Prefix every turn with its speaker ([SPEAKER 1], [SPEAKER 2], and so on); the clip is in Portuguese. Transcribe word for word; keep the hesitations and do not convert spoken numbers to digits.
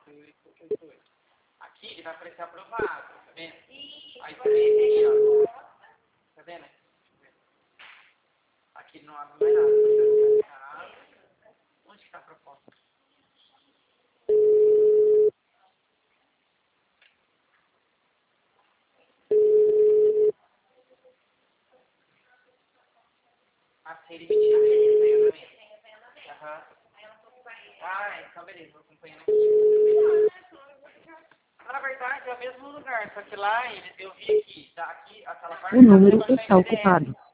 [SPEAKER 1] Aqui ele vai aparecer aprovado, tá vendo? Aí você vem aqui, ó. Tá vendo? Aqui não abre mais nada. Onde que tá a proposta? A série mentira mesmo, né? Aham. Ah, então beleza, vou acompanhando aqui. Na verdade é o mesmo lugar, só que lá ele, eu vi aqui, tá aqui, a sala
[SPEAKER 2] O número está ocupado.